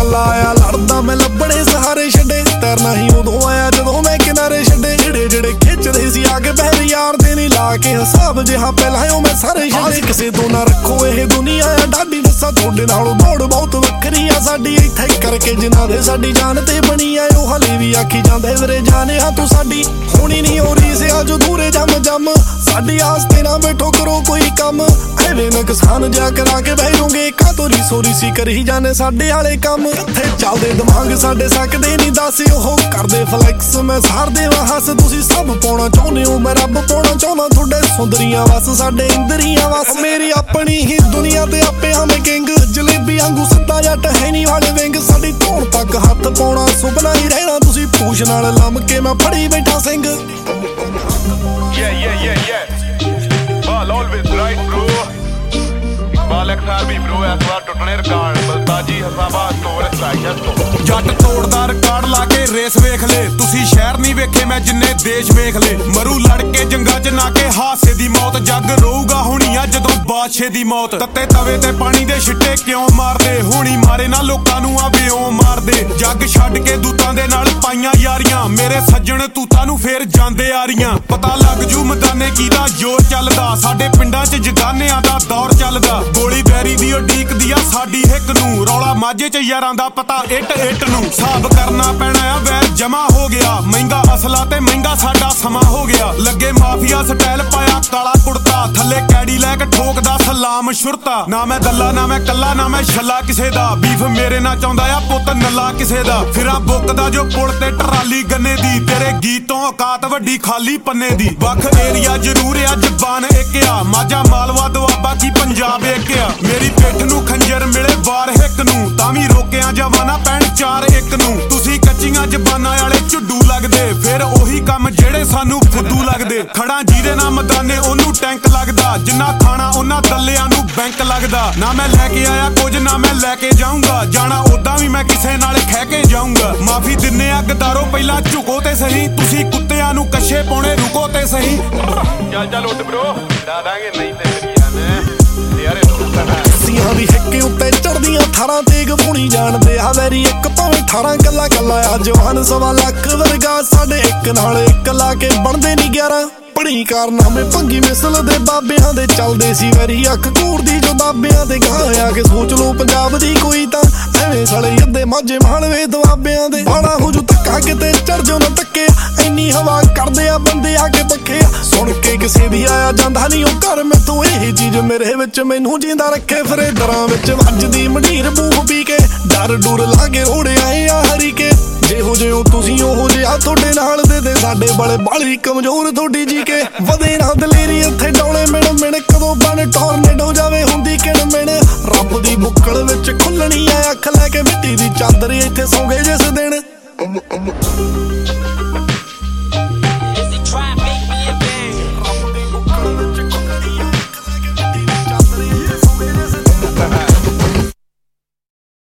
कला आया लड़दा मैं लभणे सहारे छड्डे तैरना ही उदों आया जदों मैं किनारे छड्डे जेड़े जेड़े खिचदे सी आगे पैर यार दे नी ला के हिसाब जिहा पहलाओ मैं सारे छड्डे किसे तो ना रखो ये दुनिया आ डाडी दसा थोड़े नालों दौड़ बहुत वखरी आ साडी इत्थे करके जिन्हां दे साडी जान ते बनी आ ओ हले भी आखी जांदे वीरे जाने आ तू साडी होनी नहीं हो रही से आज दूरे जम जम साडी आस्ते ना बैठो करो कोई कम एवें नुकसान जा करा के बह जाओगे का तो रीसो सी करी जाने साडे वाले कम कित्थे चलदे दिमाग साडे सकदे नहीं दस ओह करदे फ्लैक्स मैं सारदे वा हस तुसी सब पाउणा चाहुंदे हो मैं रब पाउणा चाहुंदा तुहाडे सुंदरियां वस साडे इंदरियां वस मेरी अपनी ही दुनिया ते आपे हम किंग जलेबी वांगू सिद्धा जट है नी वाले विंग साडी धौण तक हत्थ पाउणा सुपना ही रहना तुसी पूछ नाल लम के मैं फड़ी बैठा Singh Ball always right bro Ball XRB bro ਇਸ ਵਾਰ ਟੁੱਟਣੇ ਰਿਕਾਰਡ ਬਲਤਾਜੀ ਹਸਾਬਾਦ ਤੋਂ ਰਸਾਇਆ ਤੋਂ ਜੱਟ ਤੋੜਦਾ ਰਿਕਾਰਡ ਲਾ ਕੇ ਰੇਸ ਵੇਖ ਲੈ ਤੁਸੀਂ ਸ਼ਹਿਰ ਨਹੀਂ ਵੇਖੇ ਮੈਂ ਜਿੰਨੇ ਦੇਸ਼ ਵੇਖ ਲੈ ਮਰੂ ਲੜ ਕੇ ਜੰਗਾਂ 'ਚ ਨਾ ਕੇ ਹਾਸੇ ਦੀ ਮੌਤ ਜੱਗ ਰੋਊਗਾ ਹੋਣੀ ਆ ਜਦੋਂ ਬਾਦਸ਼ਾਹ ਦੀ ਮੌਤ ਤੱਤੇ ਤਵੇ ਤੇ ਪਾਣੀ ਦੇ ਛਿੱਟੇ ਕਿਉਂ ਮਾਰਦੇ ਹੋਣੀ ਮਾਰੇ ਨਾ ਲੋਕਾਂ ਨੂੰ ਆ ਵਿਉਂ ਮਾਰਦੇ ਜੱਗ ਛੱਡ ਕੇ ਦੂਤਾਂ ਦੇ ਨਾਲ ਪਾਈਆਂ ਯਾਰੀਆਂ ਮੇਰੇ ਸੱਜਣ ਤੂਤਾਂ ਨੂੰ ਫੇਰ ਜਾਂਦੇ ਆ ਰੀਆਂ ਪਤਾ ਲੱਗ ਜੂ ਮੈਦਾਨੇ ਕੀਦਾ ਜ਼ੋਰ ਚੱਲਦਾ ਸਾਡੇ ਪਿੰਡਾਂ 'ਚ ਜਗਾਨਿਆਂ ਦਾ ਦੌਰ ਚੱਲਦਾ ਗੋਲੀ ਬੈਰੀ ਦੀ ਉਡੀਕਦੀ ਆ ਸਾਡੀ ਹਿੱਕ ਨੂੰ ਰੌਲਾ ਮਾਝੇ 'ਚ ਯਾਰਾਂ ਦਾ ਪਤਾ ਇੱਟ ਨੂੰ ਹਿਸਾਬ ਕਰਨਾ ਪੈਣਾ ਆ ਵੈਰ ਜਮਾ ਹੋ ਗਿਆ ਮਹਿੰਗਾ ਅਸਲਾ ਤੇ ਮਹਿੰਗਾ ਸਾਡਾ ਸਮਾਂ ਹੋ ਗਿਆ ਲੱਗੇ ਮਾਫੀਆ ਸਟਾਈਲ ਪਾਇਆ ਕਾਲਾ ਕੁੜਤਾ ਥੱਲੇ ਕੈਡੀ ਲੈ ਕੇ ਠੋਕਦਾ ਸਲਾਮ ਸ਼ੁਰਤਾ ਨਾ ਮੈਂ ਗੱਲਾ ਨਾ ਮੈਂ ਕੱਲਾ ਨਾ ਮੈਂ ਛੱਲਾ ਕਿਸੇ ਦਾ ਬੀਫ ਮੇਰੇ ਨਾਲ ਚਾਹੁੰਦਾ ਆ ਪੁੱਤ ਨੱਲਾ ਕਿਸੇ ਦਾ ਫਿਰਾਂ ਬੁੱਕਦਾ ਜੋ ਪੁਲ ਤੇ ਟਰਾਲੀ ਗੰਨੇ ਦੀ ਤੇਰੇ ਗੀਤੋਂ ਔਕਾਤ ਵੱਡੀ ਖਾਲੀ ਪੰਨੇ ਦੀ ਵੱਖ ਏਰੀਆ ਜ਼ਰੂਰ ਆ ਜ਼ਬਾਨ ਇੱਕ ਆ ਮਾਝਾ ਮਾਲਵਾ ਦੁਆਬਾ ਕੀ ਪੰਜਾਬ ਇੱਕ ਆ ਮੇਰੀ ਪਿੱਠ ਨੂੰ ਖੰਜਰ ਮਿਲੇ ਵਾਰ ਹਿੱਕ ਨੂੰ ਤਾਂ ਵੀ ਰੋਕਿਆ ਜਵਾਨਾ ਪੈਣ 4-1 ਨੂੰ ਤੁਸੀਂ ਕੱਚੀਆਂ ਜ਼ਬਾਨਾਂ ਵਾਲੇ ਝੁੱਡੂ ਲੱਗਦੇ ਫਿਰ ਉਹੀ ਕੰਮ ਜਿਹੜੇ ਸਾਨੂੰ ਫੁੱਦੂ ਲੱਗਦੇ ਖੜਾ ਜਿਹਦੇ ਨਾਲ ਮੈਦਾਨੇ ਉਹਨੂੰ ਟੈਂਕ ਲੱਗਦਾ ਜਿੰਨਾ ਖਾਣਾ ਉਹਨਾਂ ਦੱਲਿਆਂ ਨੂੰ ਬੈਂਕ ਲੱਗਦਾ ਨਾ ਮੈਂ ਲੈ ਕੇ ਆਇਆ ਕੁਝ ਨਾ ਮੈਂ ਲੈ ਕੇ ਜਾਊਂਗਾ ਜਾਣਾ ਉਦਾਂ ਵੀ ਮੈਂ ਕਿਸੇ ਨਾਲ ਖਹਿ ਕੇ ਜਾਊਂਗਾ ਮਾਫੀ ਦਿੰਨੇ ਆ ਗਦਾਰੋ ਪਹਿਲਾਂ ਝੁਕੋ ਤੇ ਸਹੀ ਤੁਸੀਂ ਕੁੱਤਿਆਂ ਨੂੰ ਕੱਛੇ ਪਾਉਣੇ ਰੁਕੋ ਤੇ ਸਹੀ ਚੱਲ ਉੱਠ ਬ్రో ਦਾਦਾਂਗੇ ਨਹੀਂ ਤੇ ਕਰੀਆਂ ਨੇ ਯਾਰੇ ਸੀਹਾਂ ਦੀ ਹਿੱਕੇ ਉੱਤੇ ਚੜਦੀਆਂ ਥਾਰਾਂ ਤੇਗ ਪੁਣੀ ਜਾਣਦੇ ਆ ਵੈਰੀ ਇੱਕ ਭਾਵੇਂ 18 ਕੱਲਾ ਕੱਲਾ ਆ ਜਵਾਨ 1.25 ਲੱਖ ਵਰਗਾ ਸਾਡੇ ਇੱਕ ਨਾਲ ਇੱਕ ਲਾ ਕੇ ਬਣਦੇ ਨਹੀਂ 11 ਪੜੀ ਕਾਰਨਾਮੇ ਭੰਗੀ ਮਿਸਲ ਦੇ ਬਾਬਿਆਂ ਦੇ ਚੱਲਦੇ ਸੀ ਵੈਰੀ ਅੱਖ ਘੂਰਦੀ ਜੋ ਬਾਬਿਆਂ ਤੇ ਗਾਂ ਆ ਕੇ ਸੋਚ ਲੋ ਪੰਜਾਬ ਦੀ ਕੋਈ ਤਾਂ ਐਵੇਂ ਸਲੇ ਅੱਧੇ ਮਾਝੇ ਮਾਲਵੇ ਦੁਆਬਿਆਂ ਦੇ ਬਾਣਾ ਹੋ ਜੂ ਧੱਕਾ ਕਿਤੇ ਚੜ ਜੋ ਨਾ ਧੱਕੇ ਇੰਨੀ ਹਵਾ ਕਰਦੇ ਆ ਬੰਦੇ ਆ ਕੇ ਪੱਖੇ ਸੁਣ ਕੇ ਕਿਸੇ ਦੀ ਆਇਆ ਜਾਂਦਾ ਨਹੀਂ ਉਹ ਘਰ ਮੈਥੋਂ ਇਹ ਚੀਜ਼ ਮੇਰੇ ਵਿੱਚ ਮੈਨੂੰ ਜਿੰਦਾ ਰੱਖੇ ਫਿਰੇ ਦਰਾਂ ਵਿੱਚ ਵੱਜਦੀ ਮੰਡੀਰ ਬੂਹ ਪੀ ਕੇ ਡਰ ਡੁਰ ਲਾ ਕੇ ਰੋੜੇ ਆਏ ਆ ਹਰੀਕੇ ਜਿਹੋ ਜਿਹੇ ਤੁਸੀਂ ਉਹੋ ਜਿਹਾ ਤੁਹਾਡੇ ਨਾਲ ਦੇ ਸਾਡੇ ਬੜੇ ਬਾਲੀ ਕਮਜ਼ੋਰ ਤੁਹਾਡੀ ਜੀ ਕੇ ਵਧੇ ਨਾ ਦਲੇਰੀ ਇੱਥੇ ਡੌਲੇ ਮਿਣ ਕਦੋਂ ਬਣ ਟੋਰਨੇਡੋ ਜਾਵੇ ਹੁੰਦੀ ਕਿਣ ਮਿਣ ਰੱਬ ਦੀ ਬੁੱਕਲ ਵਿੱਚ ਖੁੱਲਣੀ ਆ ਅੱਖ ਲੈ ਕੇ ਮਿੱਟੀ ਦੀ ਚਾਦਰ ਇੱਥੇ ਸੌਂਗੇ ਜਿਸ ਦਿਨ